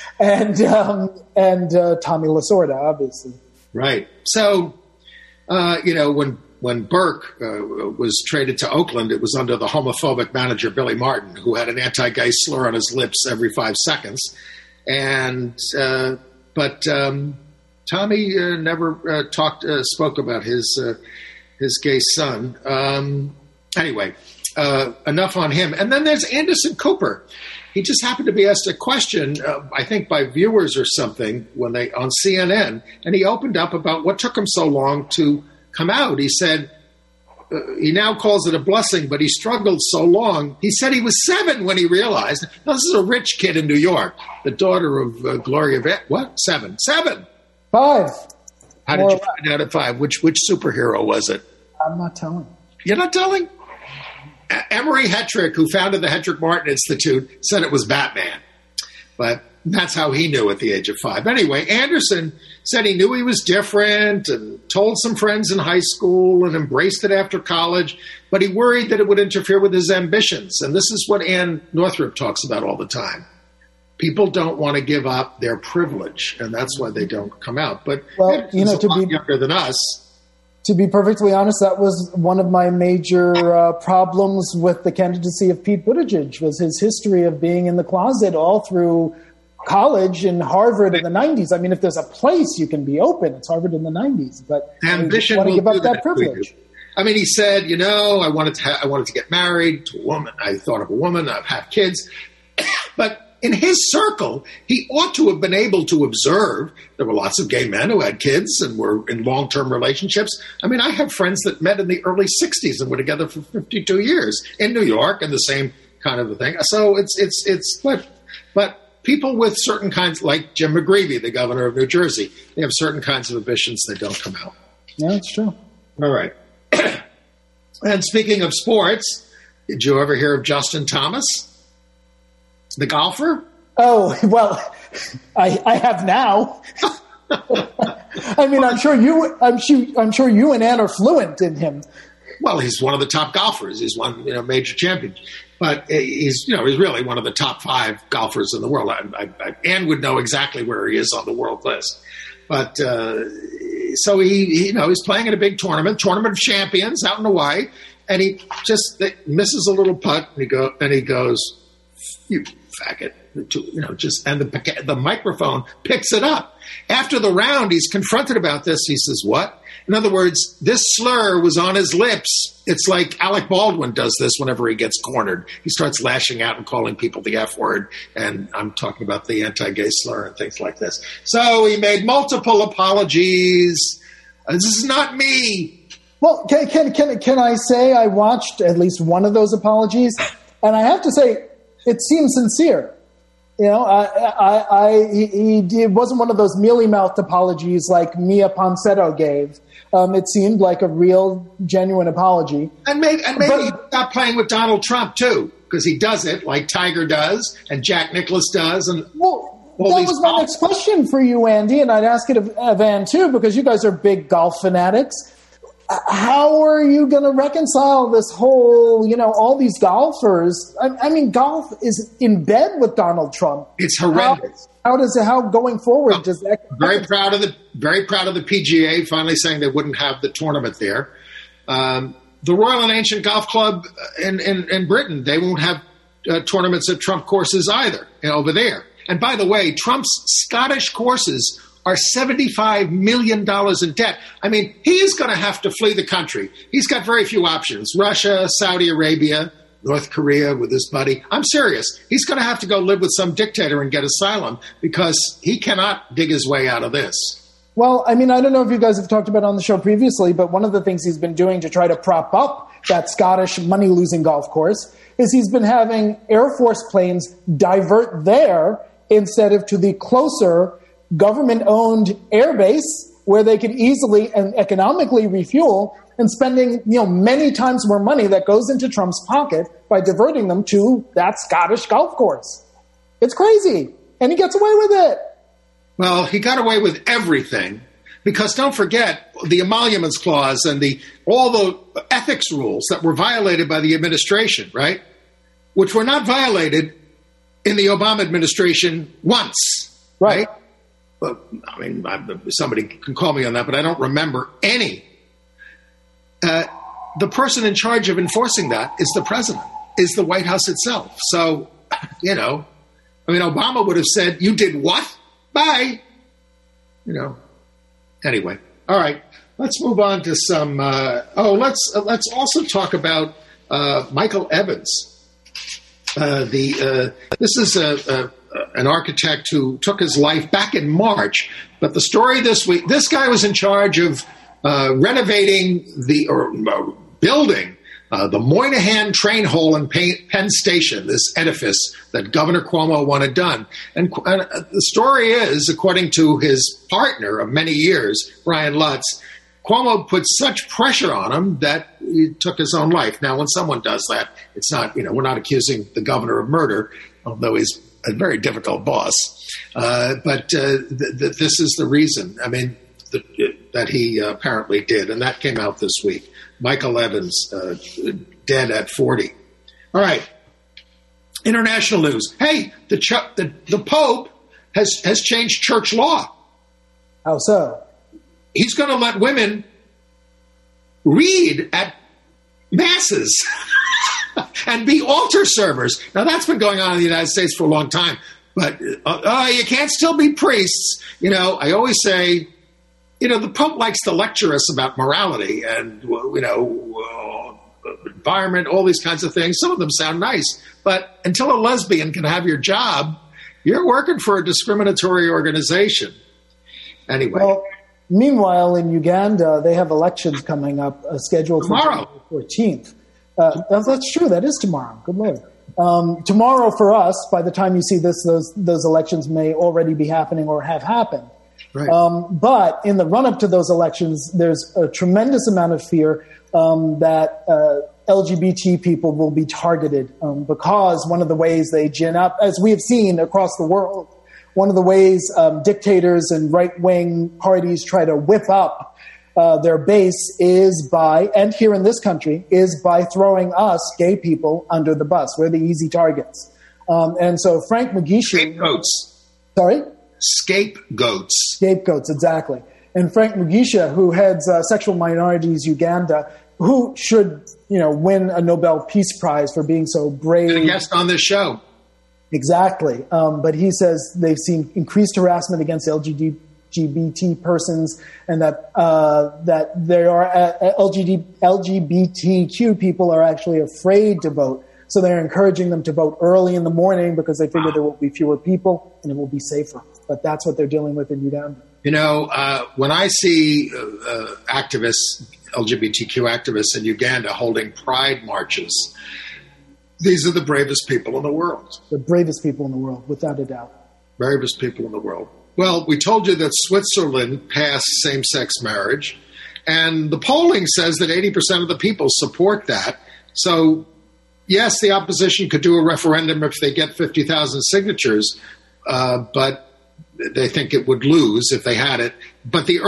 and Tommy Lasorda, obviously. Right. So, when Burke was traded to Oakland, it was under the homophobic manager Billy Martin, who had an anti-gay slur on his lips every 5 seconds. But Tommy never spoke about his gay son. Anyway, enough on him. And then there's Anderson Cooper. He just happened to be asked a question, I think by viewers or something, on CNN, and he opened up about what took him so long to come out. He said he now calls it a blessing, but he struggled so long. He said he was 7 when he realized. Now, this is a rich kid in New York, the daughter of Gloria. What? 7? 7. 5. How did you find out at 5? Which superhero was it? I'm not telling. You're not telling? Emery Hetrick, who founded the Hetrick Martin Institute, said it was Batman. But that's how he knew at the age of 5. Anyway, Anderson said he knew he was different and told some friends in high school and embraced it after college, but he worried that it would interfere with his ambitions. And this is what Ann Northrup talks about all the time. People don't want to give up their privilege, and that's why they don't come out. But he's a lot younger than us. To be perfectly honest, that was one of my major problems with the candidacy of Pete Buttigieg, was his history of being in the closet all through college and Harvard in the 90s. I mean, if there's a place you can be open, it's Harvard in the 90s. But ambition want to give will up that privilege. I mean, he said, I wanted to get married to a woman. I thought of a woman. I've had kids. But in his circle, he ought to have been able to observe there were lots of gay men who had kids and were in long-term relationships. I mean, I have friends that met in the early 60s and were together for 52 years in New York, and the same kind of a thing. So but people with certain kinds, like Jim McGreevey, the governor of New Jersey, they have certain kinds of ambitions that don't come out. Yeah, that's true. All right. And speaking of sports, did you ever hear of Justin Thomas, the golfer? Oh, well, I have now. I mean, I'm sure you and Ann are fluent in him. Well, he's one of the top golfers. He's won, major championships. But he's really one of the top 5 golfers in the world. Ann would know exactly where he is on the world list. But so he's playing in a big tournament of champions out in Hawaii, and he just misses a little putt, and he goes, "You faggot," and the microphone picks it up. After the round, he's confronted about this. He says, "What?" In other words, this slur was on his lips. It's like Alec Baldwin does this whenever he gets cornered. He starts lashing out and calling people the F word, and I'm talking about the anti-gay slur and things like this. So he made multiple apologies. This is not me. Well, can I say I watched at least one of those apologies, and I have to say it seems sincere. You know, it wasn't one of those mealy-mouthed apologies like Mia Ponsetto gave. It seemed like a real, genuine apology. And maybe stop playing with Donald Trump too, because he does it like Tiger does and Jack Nicklaus does, and that was my next question for you, Andy, and I'd ask it of Van too, because you guys are big golf fanatics. How are you going to reconcile this whole, all these golfers? I mean, golf is in bed with Donald Trump. It's horrendous. How going forward does that? Very proud of the PGA finally saying they wouldn't have the tournament there. The Royal and Ancient Golf Club in Britain, they won't have tournaments at Trump courses either over there. And by the way, Trump's Scottish courses are $75 million in debt. I mean, he is going to have to flee the country. He's got very few options. Russia, Saudi Arabia, North Korea with his buddy. I'm serious. He's going to have to go live with some dictator and get asylum because he cannot dig his way out of this. Well, I mean, I don't know if you guys have talked about it on the show previously, but one of the things he's been doing to try to prop up that Scottish money-losing golf course is he's been having Air Force planes divert there instead of to the closer government-owned airbase where they could easily and economically refuel, and spending many times more money that goes into Trump's pocket by diverting them to that Scottish golf course. It's crazy, and he gets away with it. Well, he got away with everything because don't forget the emoluments clause and all the ethics rules that were violated by the administration, right? Which were not violated in the Obama administration once, right? I mean, somebody can call me on that, but I don't remember any. The person in charge of enforcing that is the president, is the White House itself. So, Obama would have said, "You did what? Bye." Anyway. All right. Let's move on to some. Let's also talk about Michael Evans. This is an architect who took his life back in March. But the story this week, this guy was in charge of renovating building the Moynihan train hole in Penn Station, this edifice that Governor Cuomo wanted done. And the story is, according to his partner of many years, Brian Lutz, Cuomo put such pressure on him that he took his own life. Now, when someone does that, it's not, we're not accusing the governor of murder, although he's a very difficult boss. But this is the reason, that he apparently did. And that came out this week. Michael Evans, dead at 40. All right. International news. Hey, the Pope has changed church law. How so? He's going to let women read at masses and be altar servers. Now, that's been going on in the United States for a long time. But you can't still be priests. I always say, the Pope likes to lecture us about morality and, environment, all these kinds of things. Some of them sound nice. But until a lesbian can have your job, you're working for a discriminatory organization. Anyway. Well, meanwhile, in Uganda, they have elections coming up scheduled tomorrow. For the 14th. That's true. That is tomorrow. Good Lord. Tomorrow for us, by the time you see this, those elections may already be happening or have happened. Right. But in the run-up to those elections, there's a tremendous amount of fear that LGBT people will be targeted because one of the ways they gin up, as we have seen across the world, one of the ways dictators and right-wing parties try to whip up their base is by, and here in this country, is by throwing us, gay people, under the bus. We're the easy targets. And so Frank Mugisha... Scapegoats. Sorry? Scapegoats. Scapegoats, exactly. And Frank Mugisha, who heads Sexual Minorities Uganda, who should, win a Nobel Peace Prize for being so brave. And a guest on this show. Exactly. But he says they've seen increased harassment against LGBT LGBT persons, and that there are LGBTQ people are actually afraid to vote. So they're encouraging them to vote early in the morning because they figure there will be fewer people and it will be safer. But that's what they're dealing with in Uganda. You know, when I see activists, LGBTQ activists in Uganda holding pride marches, these are the bravest people in the world. The bravest people in the world, without a doubt. Bravest people in the world. Well, we told you that Switzerland passed same-sex marriage, and the polling says that 80% of the people support that. So, yes, the opposition could do a referendum if they get 50,000 signatures, but they think it would lose if they had it. But the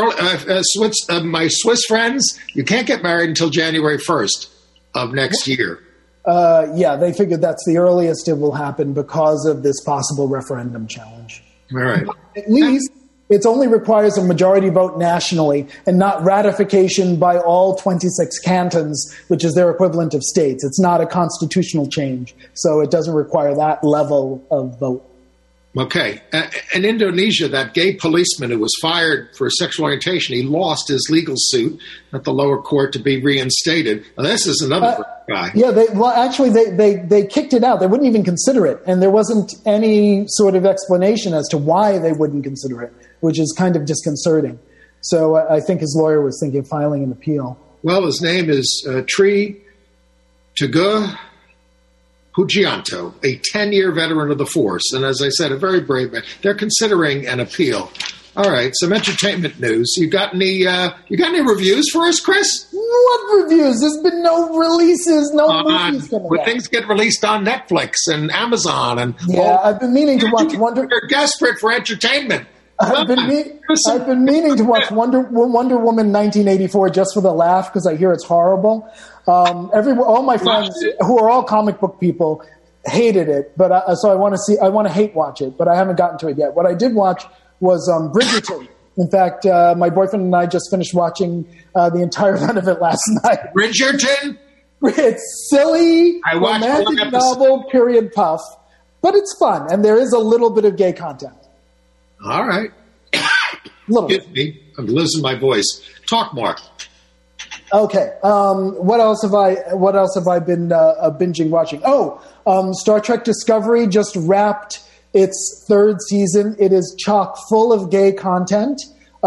my Swiss friends, you can't get married until January 1st of next year. Yeah, they figured that's the earliest it will happen because of this possible referendum challenge. All right. At least it only requires a majority vote nationally and not ratification by all 26 cantons, which is their equivalent of states. It's not a constitutional change, so it doesn't require that level of vote. Okay. In Indonesia, that gay policeman who was fired for sexual orientation, he lost his legal suit at the lower court to be reinstated. Now, this is another guy. Yeah, they kicked it out. They wouldn't even consider it. And there wasn't any sort of explanation as to why they wouldn't consider it, which is kind of disconcerting. So I think his lawyer was thinking of filing an appeal. Well, his name is Tri Teguh Pujianto, a 10-year veteran of the force, and as I said, a very brave man. They're considering an appeal. All right, some entertainment news. You got any reviews for us, Chris? What reviews? There's been no releases, no movies coming out. Things get released on Netflix and Amazon, and I've been meaning to watch Wonder. You're desperate for entertainment. I've been meaning to watch Wonder Woman 1984 just for the laugh because I hear it's horrible. All my friends who are all comic book people hated it, but so I want to hate watch it, but I haven't gotten to it yet. What I did watch was Bridgerton. In fact, my boyfriend and I just finished watching the entire run of it last night. Bridgerton? It's silly, romantic novel, period puff, but it's fun, and there is a little bit of gay content. All right. Excuse me. I'm losing my voice. Talk more. Okay. What else have I been binging watching? Star Trek Discovery just wrapped its third season. It is chock full of gay content,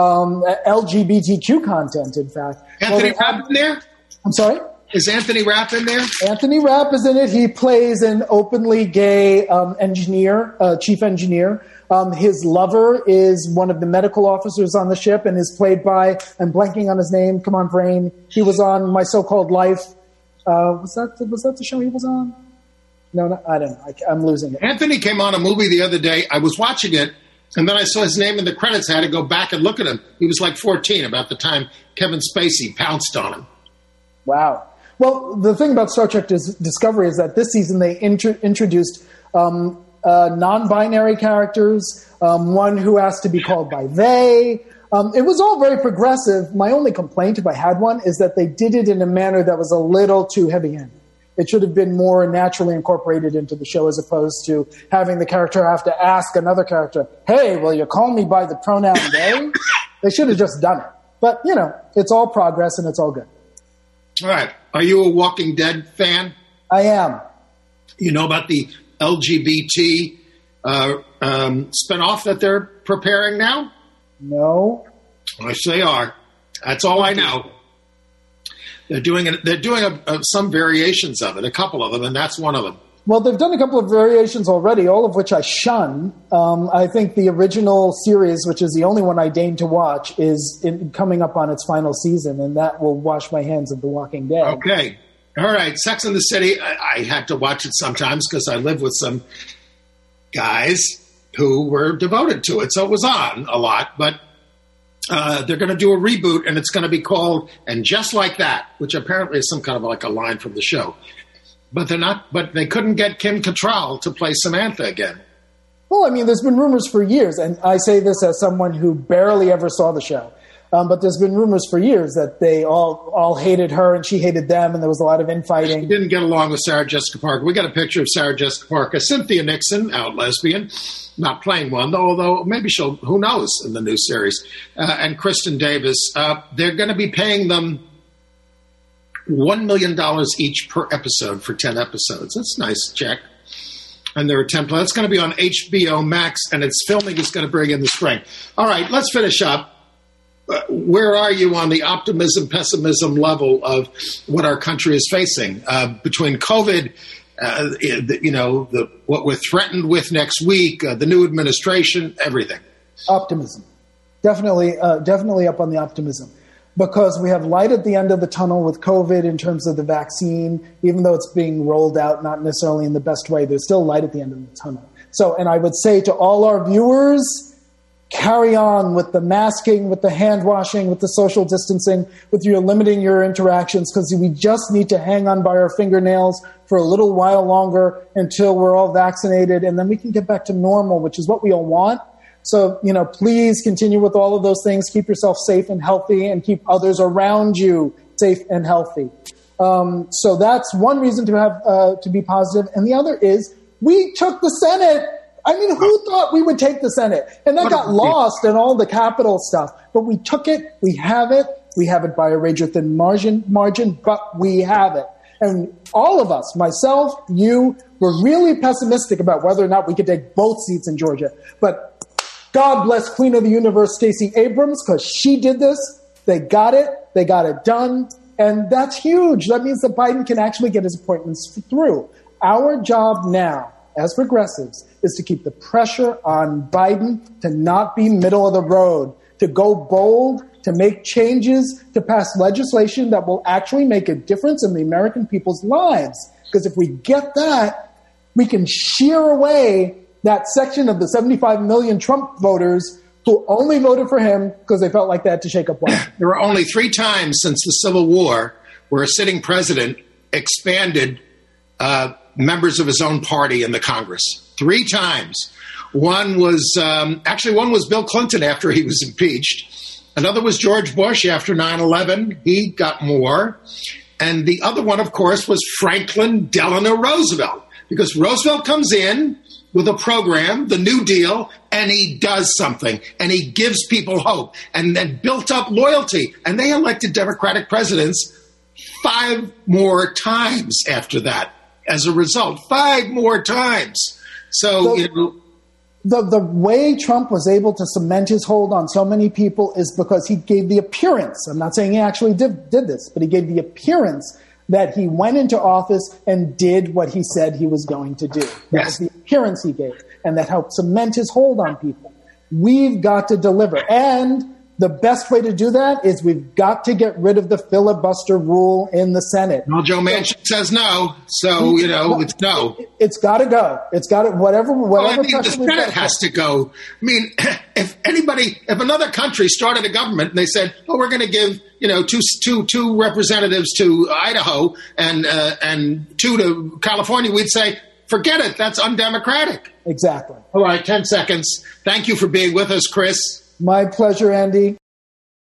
LGBTQ content, in fact. Anthony Rapp in there? I'm sorry? Is Anthony Rapp in there? Anthony Rapp is in it. He plays an openly gay engineer, chief engineer. His lover is one of the medical officers on the ship and is played by, I'm blanking on his name, come on brain. He was on My So-Called Life. Was that the show he was on? No, I don't know. I'm losing it. Anthony came on a movie the other day. I was watching it, and then I saw his name in the credits. I had to go back and look at him. He was like 14 about the time Kevin Spacey pounced on him. Wow. Well, the thing about Star Trek Discovery is that this season they introduced non-binary characters, one who has to be called by they. It was all very progressive. My only complaint, if I had one, is that they did it in a manner that was a little too heavy-handed. It should have been more naturally incorporated into the show as opposed to having the character have to ask another character, hey, will you call me by the pronoun they? They should have just done it. But, it's all progress and it's all good. All right. Are you a Walking Dead fan? I am. You know about the LGBT spinoff that they're preparing now? No. Yes, they are. That's all I know. They're doing some variations of it, a couple of them, and that's one of them. Well, they've done a couple of variations already, all of which I shun. I think the original series, which is the only one I deign to watch, is coming up on its final season, and that will wash my hands of The Walking Dead. Okay. All right. Sex and the City, I had to watch it sometimes because I live with some guys who were devoted to it, so it was on a lot, but they're going to do a reboot, and it's going to be called And Just Like That, which apparently is some kind of like a line from the show. But they couldn't get Kim Cattrall to play Samantha again. Well, I mean, there's been rumors for years, and I say this as someone who barely ever saw the show. But there's been rumors for years that they all hated her and she hated them, and there was a lot of infighting. She didn't get along with Sarah Jessica Parker. We got a picture of Sarah Jessica Parker. Cynthia Nixon, out lesbian, not playing one, although maybe she'll, who knows, in the new series. And Kristen Davis. They're going to be paying them $1 million each per episode for 10 episodes. That's a nice check. And there are 10 That's going to be on HBO Max, and its filming is going to bring in the spring. All right, let's finish up. Where are you on the optimism, pessimism level of what our country is facing between COVID, what we're threatened with next week, the new administration, everything? Optimism. Definitely up on the optimism. Because we have light at the end of the tunnel with COVID in terms of the vaccine, even though it's being rolled out not necessarily in the best way, there's still light at the end of the tunnel. So, and I would say to all our viewers, carry on with the masking, with the hand washing, with the social distancing, with your limiting your interactions, because we just need to hang on by our fingernails for a little while longer until we're all vaccinated, and then we can get back to normal, which is what we all want. So, please continue with all of those things. Keep yourself safe and healthy, and keep others around you safe and healthy. So that's one reason to have to be positive. And the other is we took the Senate. I mean, who thought we would take the Senate? And that got lost in all the Capitol stuff. But we took it. We have it. We have it by a razor-thin margin, but we have it. And all of us, myself, you, were really pessimistic about whether or not we could take both seats in Georgia. But God bless Queen of the Universe, Stacey Abrams, because she did this. They got it. They got it done. And that's huge. That means that Biden can actually get his appointments through. Our job now, as progressives, is to keep the pressure on Biden to not be middle of the road, to go bold, to make changes, to pass legislation that will actually make a difference in the American people's lives. Because if we get that, we can shear away that section of the 75 million Trump voters who only voted for him because they felt like they had to shake up Washington. There were only 3 times since the Civil War where a sitting president expanded members of his own party in the Congress. 3 times. One was Bill Clinton after he was impeached. Another was George Bush after 9/11. He got more. And the other one, of course, was Franklin Delano Roosevelt, because Roosevelt comes in with a program, the New Deal, and he does something, and he gives people hope, and then built up loyalty. And they elected Democratic presidents 5 more times after that. As a result, 5 more times. So the way Trump was able to cement his hold on so many people is because he gave the appearance. I'm not saying he actually did this, but he gave the appearance that he went into office and did what he said he was going to do. That was the appearance he gave, and that helped cement his hold on people. We've got to deliver. And the best way to do that is we've got to get rid of the filibuster rule in the Senate. Well, Joe Manchin says no, so, it's no. It's got to go. It's got to, whatever the Senate has to go. I mean, if another country started a government and they said, we're going to give, two representatives to Idaho and 2 to California, we'd say, forget it. That's undemocratic. Exactly. All right, 10 seconds. Thank you for being with us, Chris. My pleasure, Andy.